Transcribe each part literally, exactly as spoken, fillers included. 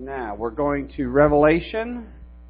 Now, we're going to Revelation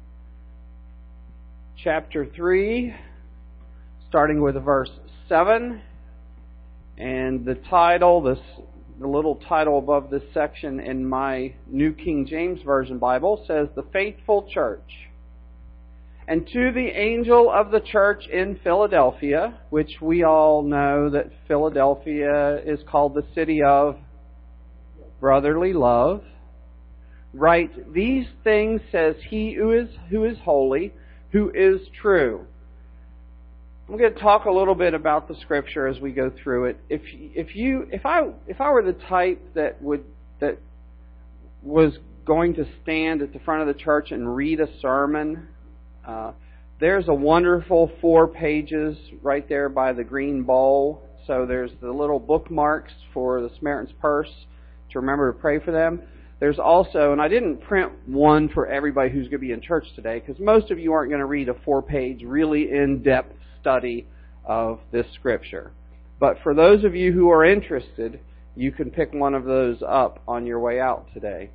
chapter three, starting with verse seven. And the title, this, the little title above this section in my New King James Version Bible says, The Faithful Church. And to the angel of the church in Philadelphia, which we all know that Philadelphia is called the city of brotherly love, write, These things says he who is who is holy, who is true. I'm going to talk a little bit about the Scripture as we go through it. If if you if I if I were the type that would that was going to stand at the front of the church and read a sermon, uh, there's a wonderful four pages right there by the green bowl. So there's the little bookmarks for the Samaritan's Purse to remember to pray for them. There's also, and I didn't print one for everybody who's going to be in church today, because most of you aren't going to read a four-page, really in-depth study of this Scripture. But for those of you who are interested, you can pick one of those up on your way out today.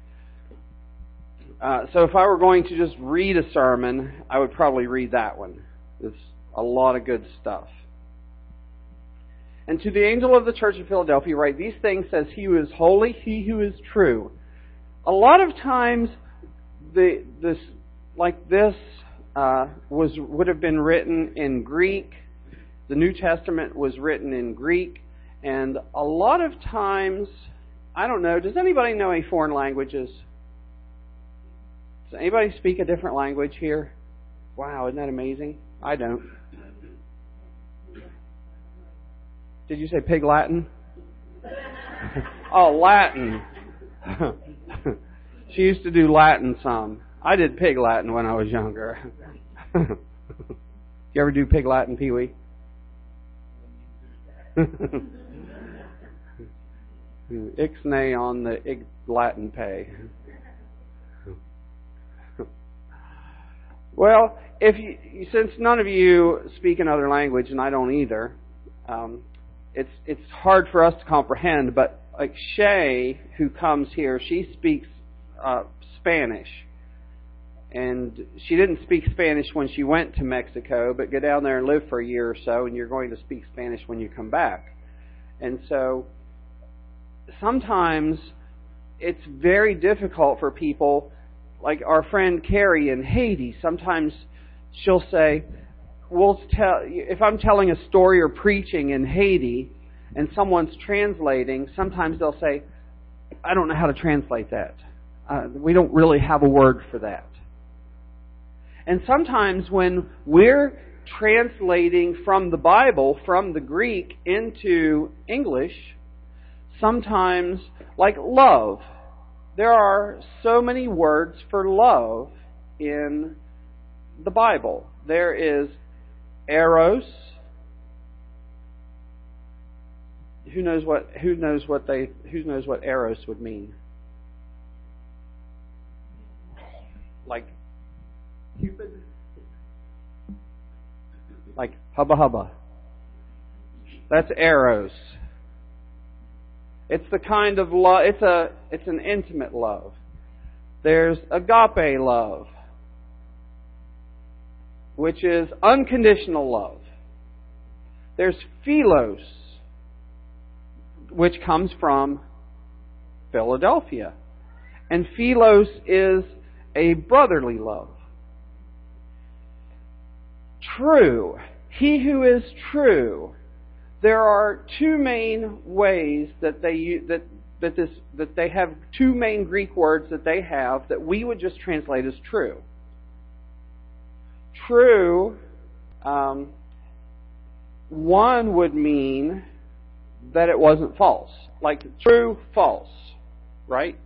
Uh, so if I were going to just read a sermon, I would probably read that one. It's a lot of good stuff. And to the angel of the church of Philadelphia write, These things says he who is holy, he who is true. A lot of times, the this like this uh, was would have been written in Greek. The New Testament was written in Greek, and a lot of times, I don't know. Does anybody know any foreign languages? Does anybody speak a different language here? Wow, isn't that amazing? I don't. Did you say Pig Latin? Oh, Latin. She used to do Latin some. I did Pig Latin when I was younger. You ever do Pig Latin, Pee-wee? Ixnay on the Ig Latin pay. Well, if you, since none of you speak another language, and I don't either, um, It's it's hard for us to comprehend, but like Shay, who comes here, she speaks uh, Spanish. And she didn't speak Spanish when she went to Mexico, but go down there and live for a year or so, and you're going to speak Spanish when you come back. And so sometimes it's very difficult for people, like our friend Carrie in Haiti. Sometimes she'll say, We'll tell, if I'm telling a story or preaching in Haiti and someone's translating, sometimes they'll say, I don't know how to translate that. Uh, we don't really have a word for that. And sometimes when we're translating from the Bible, from the Greek into English, sometimes, like love, there are so many words for love in the Bible. There is Eros. Who knows what? Who knows what they? Who knows what Eros would mean? Like Cupid. Like hubba hubba. That's Eros. It's the kind of love. It's a. It's an intimate love. There's agape love, which is unconditional love. There's philos, which comes from Philadelphia. And philos is a brotherly love. True. He who is true. There are two main ways that they that that this that they have two main Greek words that they have that we would just translate as true. True, um, one would mean that it wasn't false. Like true, false, right?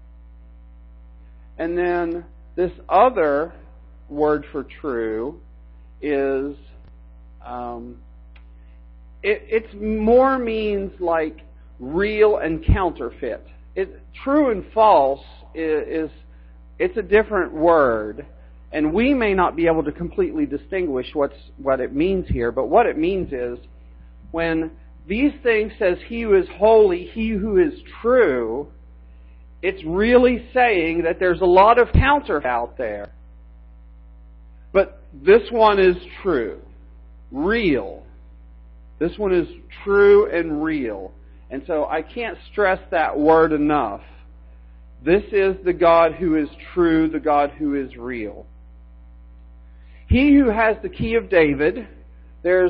And then this other word for true is, um, it it's more means like real and counterfeit. It, true and false is, is it's a different word. And we may not be able to completely distinguish what's what it means here, but what it means is when these things says he who is holy, he who is true, it's really saying that there's a lot of counterfeit out there. But this one is true, real. This one is true and real. And so I can't stress that word enough. This is the God who is true, the God who is real. He who has the key of David, there's,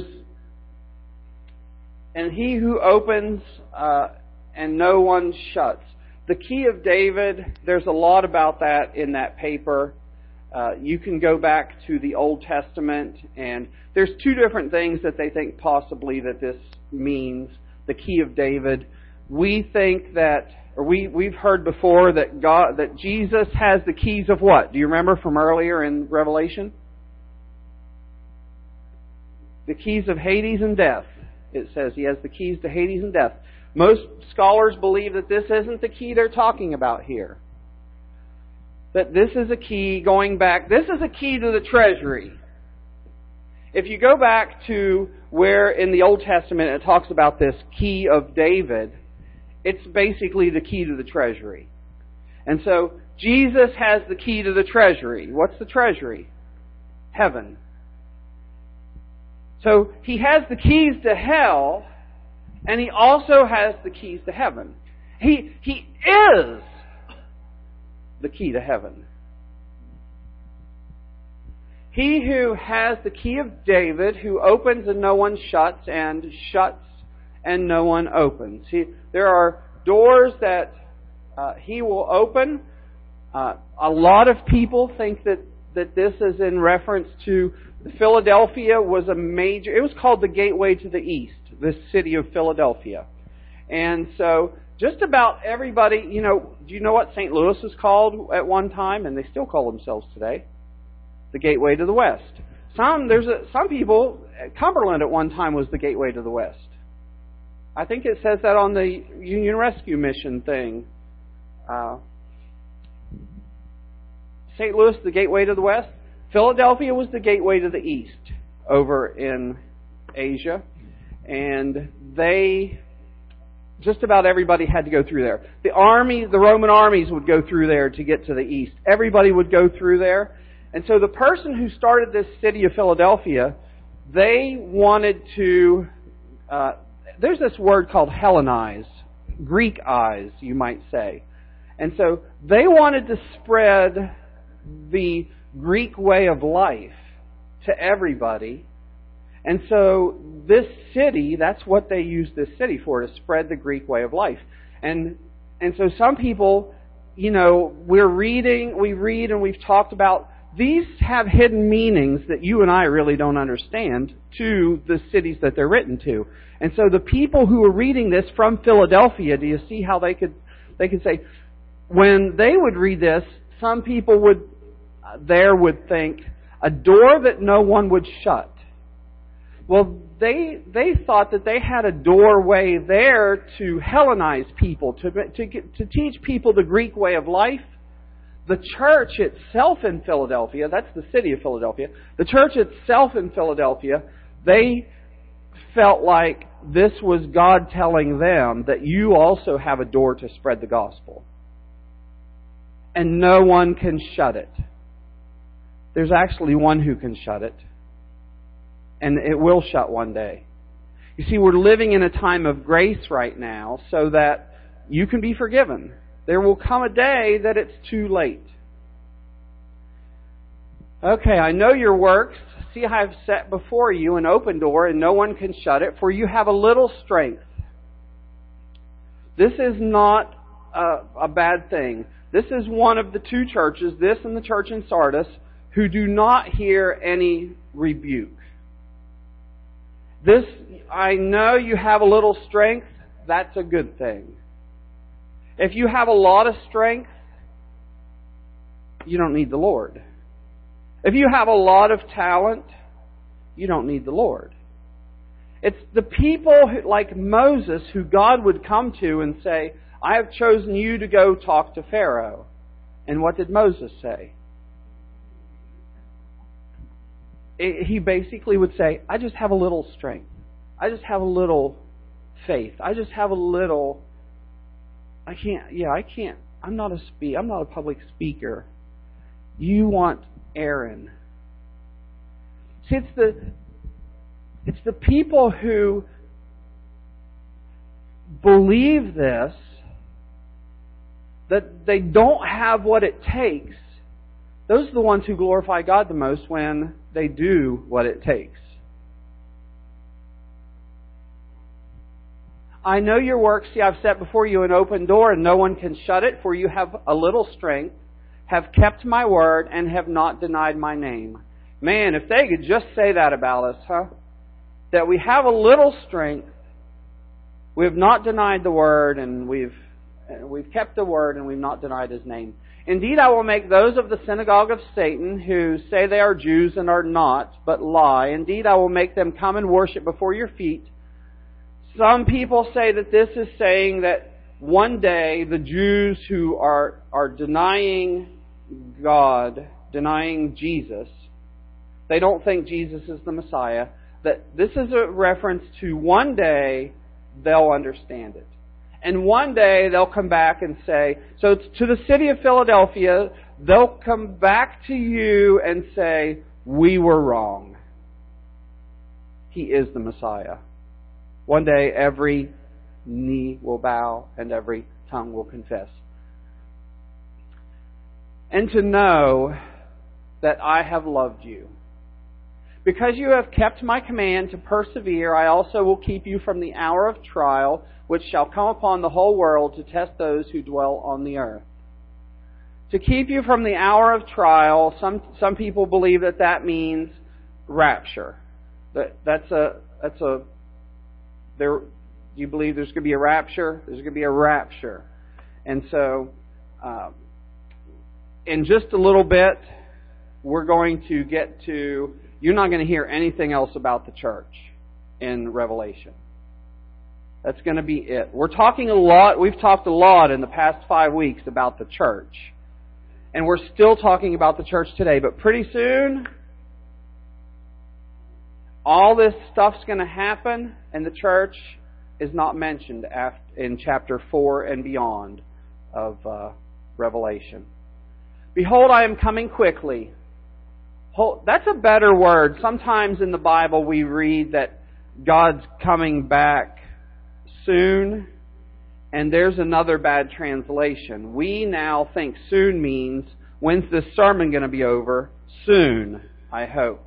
and he who opens uh, and no one shuts. The key of David, there's a lot about that in that paper. Uh, you can go back to the Old Testament, and there's two different things that they think possibly that this means. The key of David. We think that, or we, we've heard before that God, that Jesus has the keys of what? Do you remember from earlier in Revelation? The keys of Hades and death. It says He has the keys to Hades and death. Most scholars believe that this isn't the key they're talking about here. That this is a key going back, this is a key to the treasury. If you go back to where in the Old Testament it talks about this key of David, it's basically the key to the treasury. And so Jesus has the key to the treasury. What's the treasury? Heaven. So He has the keys to hell, and He also has the keys to heaven. He, he is the key to heaven. He who has the key of David, who opens and no one shuts, and shuts and no one opens. He, there are doors that uh, He will open. Uh, a lot of people think that, that this is in reference to Philadelphia was a major, it was called the gateway to the east, this city of Philadelphia. And so just about everybody, you know, do you know what Saint Louis was called at one time? And they still call themselves today. The gateway to the west. Some there's a, some people, Cumberland at one time was the gateway to the west. I think it says that on the Union Rescue Mission thing. Uh, Saint Louis, the gateway to the west. Philadelphia was the gateway to the east over in Asia. And they, just about everybody had to go through there. The army, the Roman armies would go through there to get to the east. Everybody would go through there. And so the person who started this city of Philadelphia, they wanted to, uh, there's this word called Hellenize, Greek-ize, you might say. And so they wanted to spread the Greek way of life to everybody. And so this city, that's what they used this city for, to spread the Greek way of life. And and so some people, you know, we're reading, we read and we've talked about, these have hidden meanings that you and I really don't understand to the cities that they're written to. And so the people who are reading this from Philadelphia, do you see how they could they could say, when they would read this, some people would uh, there would think, a door that no one would shut. Well, they they thought that they had a doorway there to Hellenize people, to to get, to teach people the Greek way of life. The church itself in Philadelphia, that's the city of Philadelphia, the church itself in Philadelphia, they felt like this was God telling them that you also have a door to spread the gospel. And no one can shut it. There's actually one who can shut it. And it will shut one day. You see, we're living in a time of grace right now so that you can be forgiven. There will come a day that it's too late. Okay, I know your works. See, I have set before you an open door, and no one can shut it, for you have a little strength. This is not a, a bad thing. This is one of the two churches, this and the church in Sardis, who do not hear any rebuke. This, I know you have a little strength. That's a good thing. If you have a lot of strength, you don't need the Lord. If you have a lot of talent, you don't need the Lord. It's the people who, like Moses, who God would come to and say, I have chosen you to go talk to Pharaoh. And what did Moses say? He basically would say, I just have a little strength. I just have a little faith. I just have a little... I can't, yeah, I can't, I'm not a spe- I'm not a public speaker. You want Aaron. See, it's the it's the people who believe this, that they don't have what it takes. Those are the ones who glorify God the most when they do what it takes. I know your works. See, I've set before you an open door, and no one can shut it, for you have a little strength, have kept my word, and have not denied my name. Man, if they could just say that about us, huh? That we have a little strength, we have not denied the word, and we've we've kept the word, and we've not denied His name. Indeed, I will make those of the synagogue of Satan who say they are Jews and are not, but lie. Indeed, I will make them come and worship before your feet. Some people say that this is saying that one day the Jews who are, are denying God, denying Jesus, they don't think Jesus is the Messiah, that this is a reference to one day they'll understand it. And one day they'll come back and say, so to the city of Philadelphia, they'll come back to you and say, we were wrong. He is the Messiah. One day every knee will bow and every tongue will confess. And to know that I have loved you. Because you have kept my command to persevere, I also will keep you from the hour of trial, which shall come upon the whole world to test those who dwell on the earth. To keep you from the hour of trial, some some people believe that that means rapture. That that's a that's a there. You believe there's going to be a rapture? There's going to be a rapture, and so um, in just a little bit, we're going to get to. You're not going to hear anything else about the church in Revelation. That's going to be it. We're talking a lot, we've talked a lot in the past five weeks about the church. And we're still talking about the church today. But pretty soon, all this stuff's going to happen, and the church is not mentioned in chapter four and beyond of uh, Revelation. Behold, I am coming quickly. That's a better word. Sometimes in the Bible we read that God's coming back soon, and there's another bad translation. We now think soon means, when's this sermon going to be over? Soon, I hope.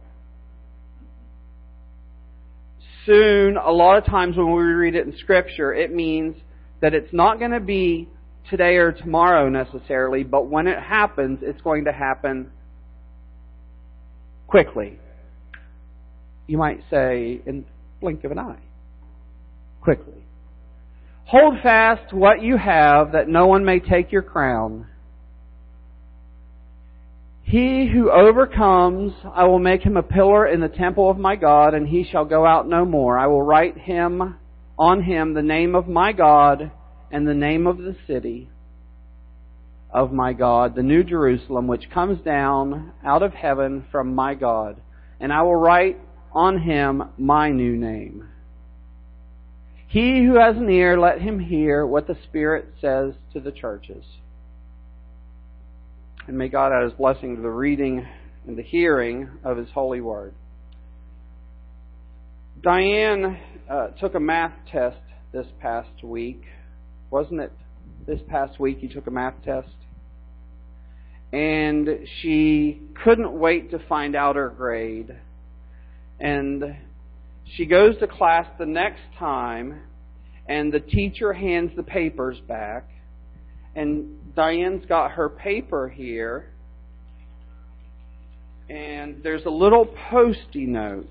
Soon, a lot of times when we read it in Scripture, it means that it's not going to be today or tomorrow necessarily, but when it happens, it's going to happen quickly. You might say, in the blink of an eye. Quickly. Hold fast what you have, that no one may take your crown. He who overcomes, I will make him a pillar in the temple of my God, and he shall go out no more. I will write him on him the name of my God and the name of the city of my God, the New Jerusalem, which comes down out of heaven from my God. And I will write on him my new name. He who has an ear, let him hear what the Spirit says to the churches. And may God add His blessing to the reading and the hearing of His holy word. Diane uh, took a math test this past week. Wasn't it this past week you took a math test? And she couldn't wait to find out her grade. And she goes to class the next time, and the teacher hands the papers back. And Diane's got her paper here. And there's a little Post-it note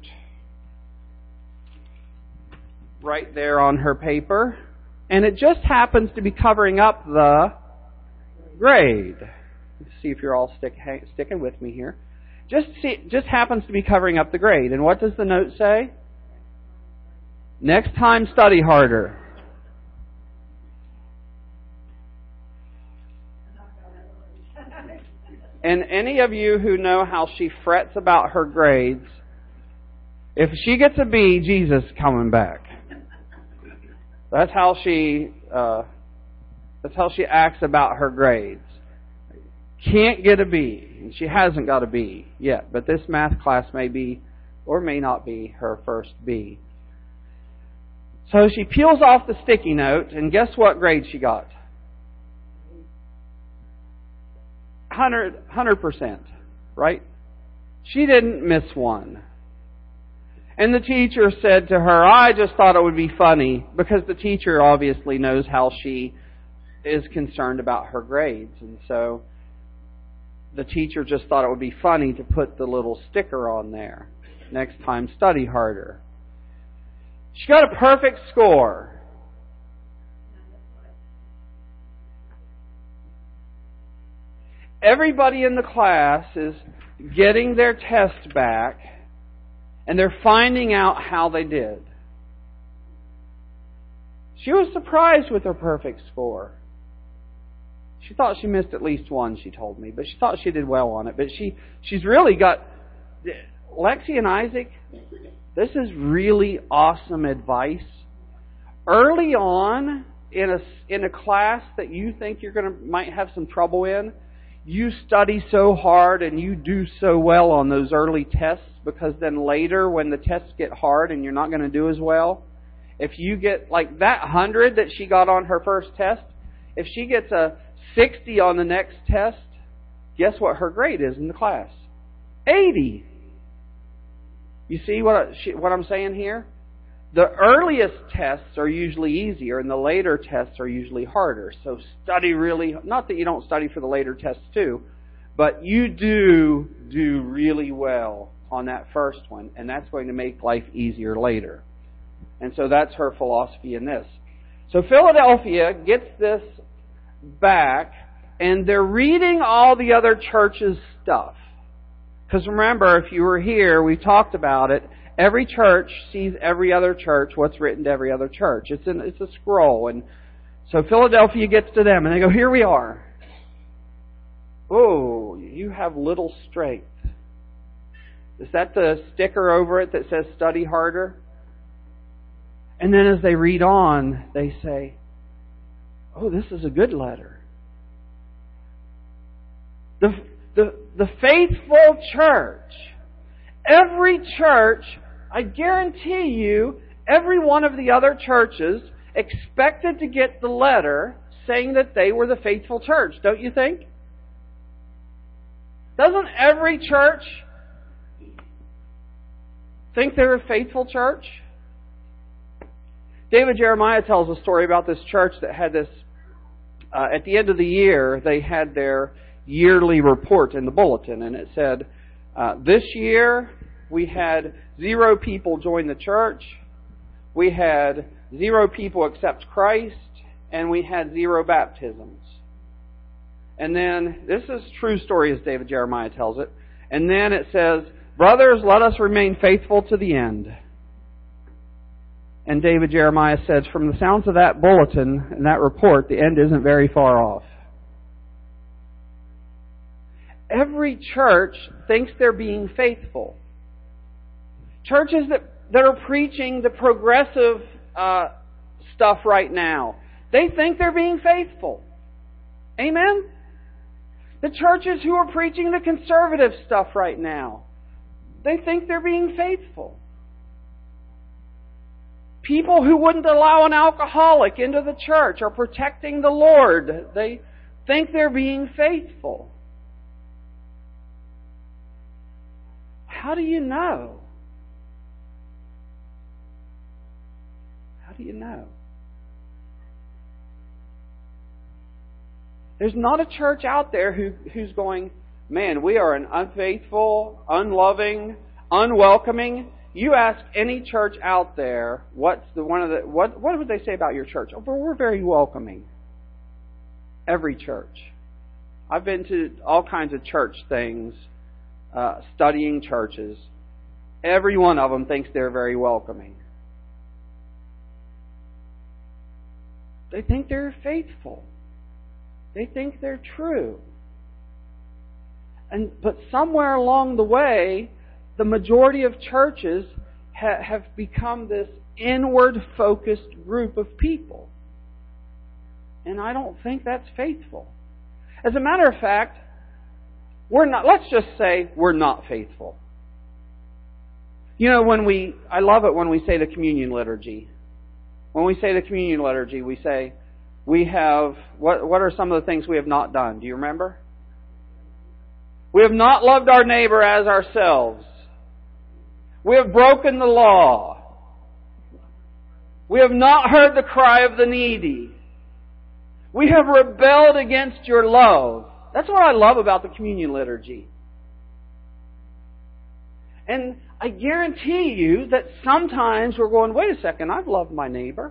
right there on her paper. And it just happens to be covering up the grade. Let's see if you're all stick, sticking with me here. Just see, just happens to be covering up the grade. And what does the note say? Next time, study harder. And any of you who know how she frets about her grades, if she gets a B, Jesus coming back. That's how she. Uh, That's how she acts about her grades. Can't get a B. And she hasn't got a B yet. But this math class may be, or may not be, her first B. So she peels off the sticky note, and guess what grade she got? one hundred percent. Right? She didn't miss one. And the teacher said to her, I just thought it would be funny, because the teacher obviously knows how she is concerned about her grades. And so the teacher just thought it would be funny to put the little sticker on there. Next time, study harder. She got a perfect score. Everybody in the class is getting their test back, and they're finding out how they did. She was surprised with her perfect score. She thought she missed at least one, she told me, but she thought she did well on it. But she she's really got... Lexi and Isaac, this is really awesome advice. Early on in a, in a class that you think you're going to might have some trouble in, you study so hard and you do so well on those early tests, because then later when the tests get hard and you're not going to do as well, if you get like that one hundred that she got on her first test, if she gets a sixty on the next test, guess what her grade is in the class? eighty. You see what, I, what I'm saying here? The earliest tests are usually easier and the later tests are usually harder. So study really, not that you don't study for the later tests too, but you do do really well on that first one, and that's going to make life easier later. And so that's her philosophy in this. So Philadelphia gets this back, and they're reading all the other churches' stuff. Because remember, if you were here, we talked about it. Every church sees every other church, what's written to every other church. It's an, it's a scroll. And so Philadelphia gets to them, and they go, here we are. Oh, you have little strength. Is that the sticker over it that says study harder? And then as they read on, they say, oh, this is a good letter. The, the, the faithful church. Every church, I guarantee you, every one of the other churches expected to get the letter saying that they were the faithful church, don't you think? Doesn't every church think they're a faithful church? David Jeremiah tells a story about this church that had this, uh, at the end of the year, they had their yearly report in the bulletin, and it said, uh, this year we had zero people join the church, we had zero people accept Christ, and we had zero baptisms. And then, this is a true story as David Jeremiah tells it, and then it says, brothers, let us remain faithful to the end. And David Jeremiah says, from the sounds of that bulletin and that report, the end isn't very far off. Every church thinks they're being faithful. Churches that, that are preaching the progressive uh, stuff right now, they think they're being faithful. Amen? The churches who are preaching the conservative stuff right now, they think they're being faithful. People who wouldn't allow an alcoholic into the church are protecting the Lord. They think they're being faithful. How do you know? How do you know? There's not a church out there who, who's going, man, we are an unfaithful, unloving, unwelcoming. You ask any church out there, what's the one of the what what would they say about your church? Oh, but we're very welcoming. Every church. I've been to all kinds of church things, uh, studying churches. Every one of them thinks they're very welcoming. They think they're faithful. They think they're true. And but somewhere along the way, the majority of churches ha- have become this inward-focused group of people. And I don't think that's faithful. As a matter of fact, we're not, let's just say we're not faithful. You know, when we, I love it when we say the communion liturgy. When we say the communion liturgy, we say, we have, what, what are some of the things we have not done? Do you remember? We have not loved our neighbor as ourselves. We have broken the law. We have not heard the cry of the needy. We have rebelled against your love. That's what I love about the communion liturgy. And I guarantee you that sometimes we're going, wait a second, I've loved my neighbor.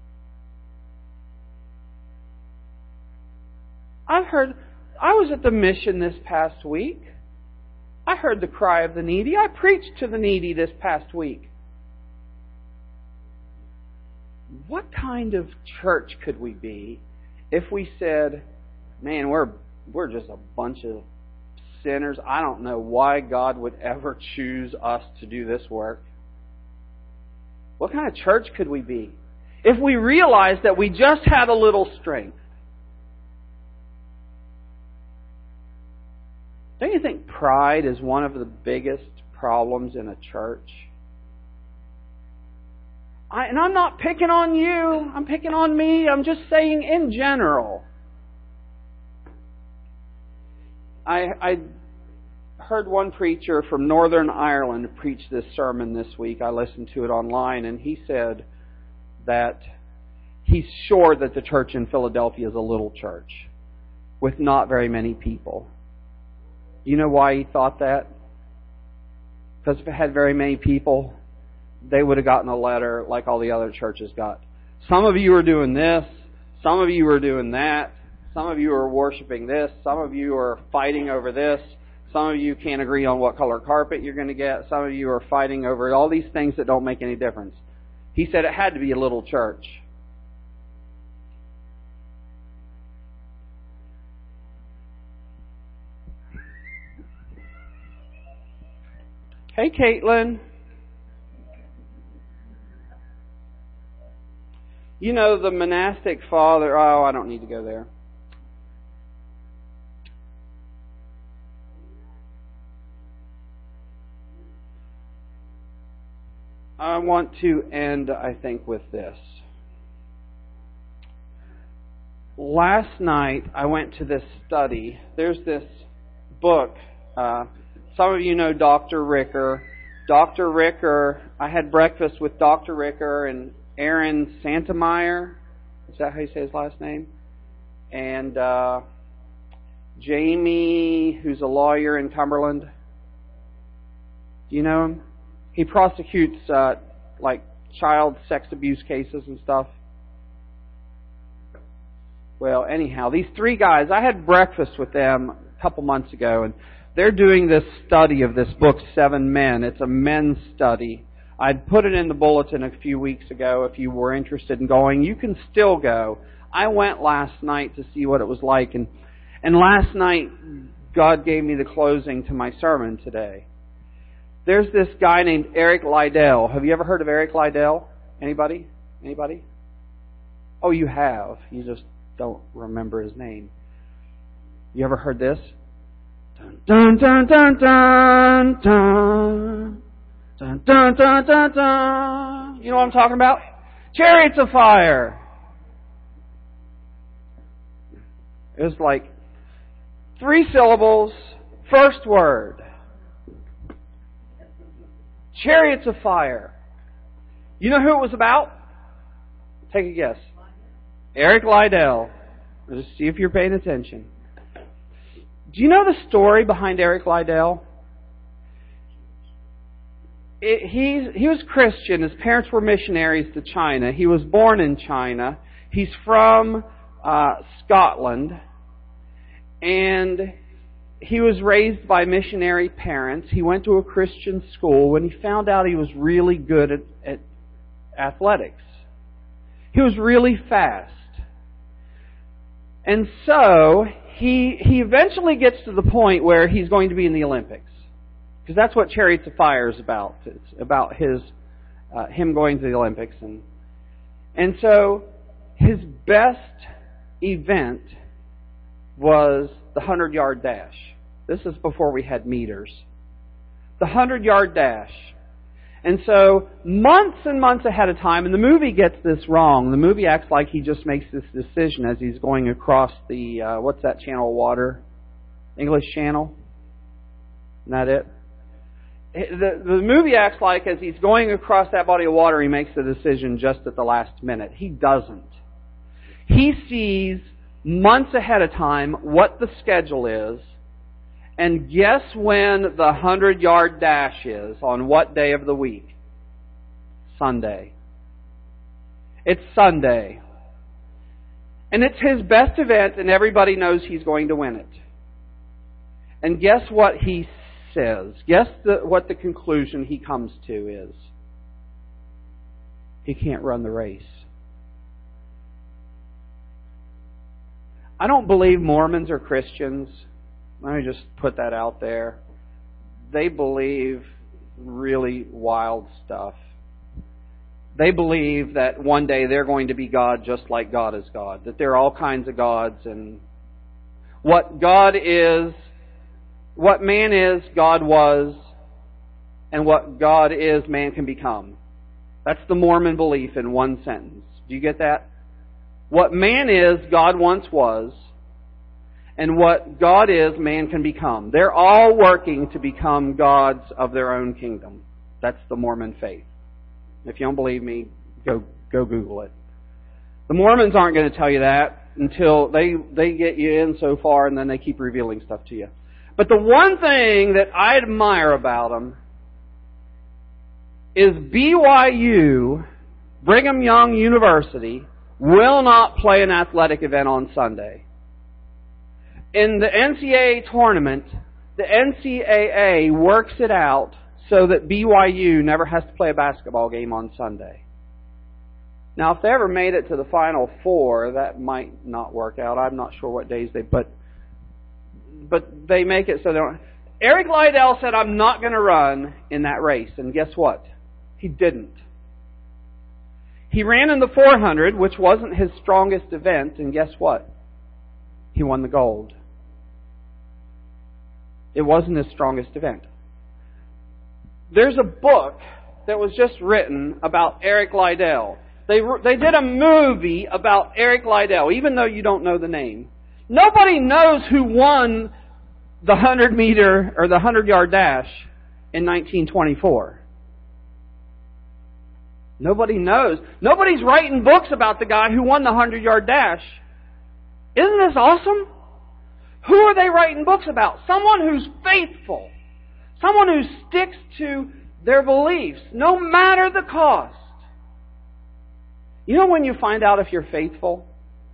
I've heard, I was at the mission this past week. I heard the cry of the needy. I preached to the needy this past week. What kind of church could we be if we said, man, we're we're just a bunch of sinners. I don't know why God would ever choose us to do this work. What kind of church could we be if we realized that we just had a little strength? Don't you think pride is one of the biggest problems in a church? I, and I'm not picking on you. I'm picking on me. I'm just saying in general. I, I heard one preacher from Northern Ireland preach this sermon this week. I listened to it online, and he said that he's sure that the church in Philadelphia is a little church with not very many people. You know why he thought that? Because if it had very many people, they would have gotten a letter like all the other churches got. Some of you are doing this. Some of you are doing that. Some of you are worshiping this. Some of you are fighting over this. Some of you can't agree on what color carpet you're going to get. Some of you are fighting over all these things that don't make any difference. He said it had to be a little church. Hey, Caitlin. You know, the monastic father... Oh, I don't need to go there. I want to end, I think, with this. Last night, I went to this study. There's this book. Uh, some of you know Doctor Ricker. Doctor Ricker, I had breakfast with Doctor Ricker and Aaron Santameyer. Is that how you say his last name? And uh, Jamie, who's a lawyer in Cumberland. Do you know him? He prosecutes uh, like child sex abuse cases and stuff. Well, anyhow, these three guys, I had breakfast with them a couple months ago, and they're doing this study of this book, Seven Men. It's a men's study. I'd put it in the bulletin a few weeks ago. If you were interested in going, you can still go. I went last night to see what it was like, and and last night God gave me the closing to my sermon today. There's this guy named Eric Liddell. Have you ever heard of Eric Liddell? Anybody? Anybody? Oh, you have. You just don't remember his name. You ever heard this? Dun dun dun dun dun dun dun dun dun dun dun. You know what I'm talking about? Chariots of Fire. It was like three syllables, first word. Chariots of Fire. You know who it was about? Take a guess. Eric Liddell. Just see if you're paying attention. Do you know the story behind Eric Liddell? It, he's, he was Christian. His parents were missionaries to China. He was born in China. He's from uh, Scotland. And he was raised by missionary parents. He went to a Christian school when he found out he was really good at, at athletics. He was really fast. And so he he eventually gets to the point where he's going to be in the Olympics. Because that's what Chariots of Fire is about. It's about his uh, him going to the Olympics. And, and so his best event was the hundred-yard dash. This is before we had meters. The hundred-yard dash. And so, months and months ahead of time, and the movie gets this wrong. The movie acts like he just makes this decision as he's going across the, uh, what's that channel of water? English Channel? Isn't that it? The, the movie acts like as he's going across that body of water, he makes the decision just at the last minute. He doesn't. He sees months ahead of time what the schedule is, and guess when the hundred-yard dash is, on what day of the week? Sunday. It's Sunday. And it's his best event, and everybody knows he's going to win it. And guess what he says? Guess the, what the conclusion he comes to is? He can't run the race. I don't believe Mormons are Christians. Let me just put that out there. They believe really wild stuff. They believe that one day they're going to be God just like God is God. That there are all kinds of gods, and what God is, what man is, God was, and what God is, man can become. That's the Mormon belief in one sentence. Do you get that? What man is, God once was, and what God is, man can become. They're all working to become gods of their own kingdom. That's the Mormon faith. If you don't believe me, go go Google it. The Mormons aren't going to tell you that until they, they get you in so far, and then they keep revealing stuff to you. But the one thing that I admire about them is B Y U, Brigham Young University, will not play an athletic event on Sunday. In the N C double A tournament, the N C double A works it out so that B Y U never has to play a basketball game on Sunday. Now, if they ever made it to the Final Four, that might not work out. I'm not sure what days they, but but they make it so they don't. Eric Liddell said, "I'm not going to run in that race," and guess what? He didn't. He ran in the four hundred, which wasn't his strongest event, and guess what? He won the gold. It wasn't his strongest event. There's a book that was just written about Eric Liddell. They they did a movie about Eric Liddell, even though you don't know the name. Nobody knows who won the hundred meter or the hundred yard dash in nineteen twenty-four. Nobody knows. Nobody's writing books about the guy who won the hundred yard dash. Isn't this awesome? Who are they writing books about? Someone who's faithful. Someone who sticks to their beliefs, no matter the cost. You know when you find out if you're faithful?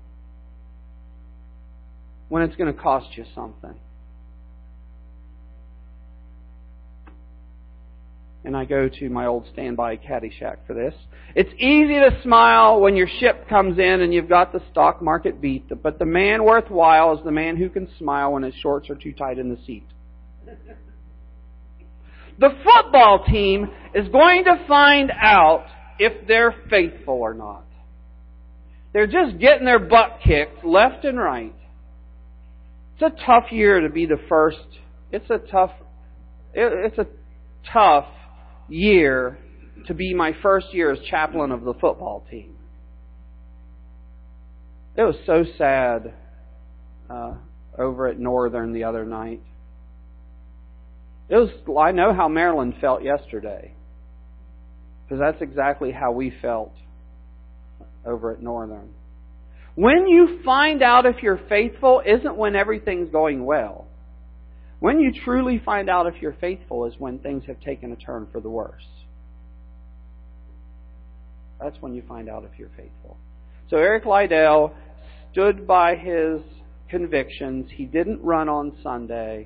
When it's going to cost you something. And I go to my old standby Caddyshack for this. It's easy to smile when your ship comes in and you've got the stock market beat, but the man worthwhile is the man who can smile when his shorts are too tight in the seat. The football team is going to find out if they're faithful or not. They're just getting their butt kicked left and right. It's a tough year to be the first. It's a tough, it's a tough year to be my first year as chaplain of the football team. It was so sad uh, over at Northern the other night. It was. I know how Marilyn felt yesterday, because that's exactly how we felt over at Northern. When you find out if you're faithful isn't when everything's going well. When you truly find out if you're faithful is when things have taken a turn for the worse. That's when you find out if you're faithful. So Eric Liddell stood by his convictions. He didn't run on Sunday.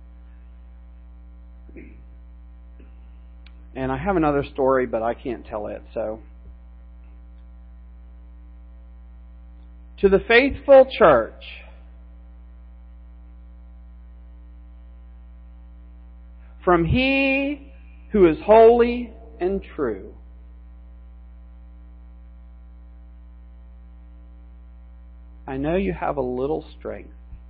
And I have another story, but I can't tell it. So, to the faithful church, from He who is holy and true, I know you have a little strength.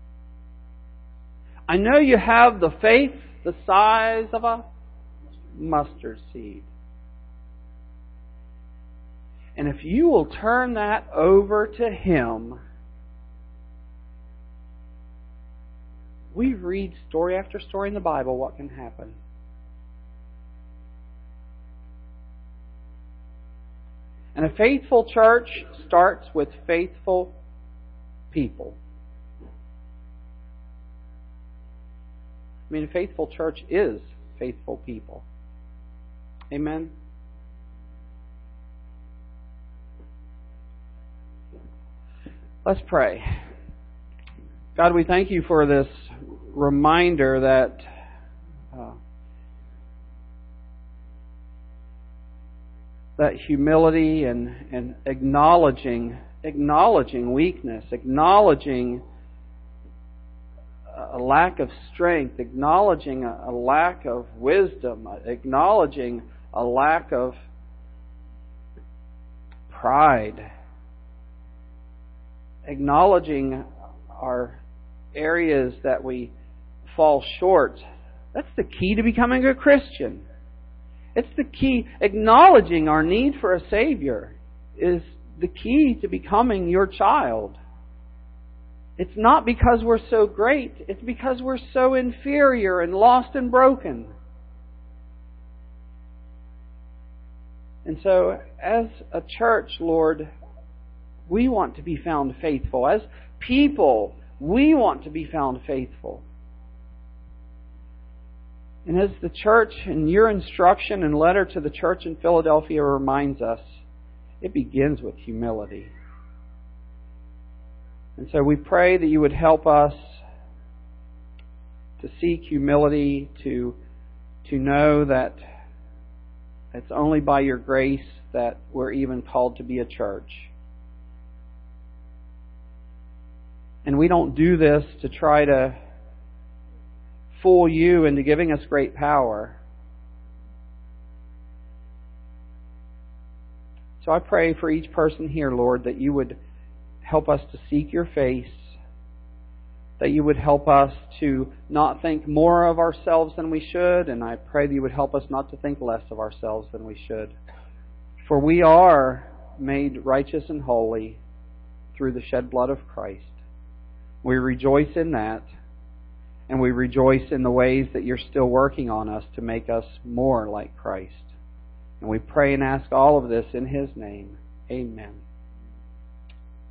I know you have the faith the size of a mustard seed. And if you will turn that over to Him, we read story after story in the Bible what can happen. And a faithful church starts with faithful people. I mean, a faithful church is faithful people. Amen? Let's pray. God, we thank You for this reminder that uh, that humility and, and acknowledging acknowledging weakness, acknowledging a lack of strength, acknowledging a, a lack of wisdom, acknowledging a lack of pride, acknowledging our areas that we fall short. That's the key to becoming a Christian. It's the key. Acknowledging our need for a Savior is the key to becoming Your child. It's not because we're so great. It's because we're so inferior and lost and broken. And so, as a church, Lord, we want to be found faithful. As people, we want to be found faithful. And as the church, in Your instruction and letter to the church in Philadelphia reminds us, it begins with humility. And so we pray that You would help us to seek humility, to, to know that it's only by Your grace that we're even called to be a church. And we don't do this to try to fool You into giving us great power. So I pray for each person here, Lord, that You would help us to seek Your face, that You would help us to not think more of ourselves than we should, and I pray that You would help us not to think less of ourselves than we should. For we are made righteous and holy through the shed blood of Christ. We rejoice in that, and we rejoice in the ways that You're still working on us to make us more like Christ. And we pray and ask all of this in His name. Amen.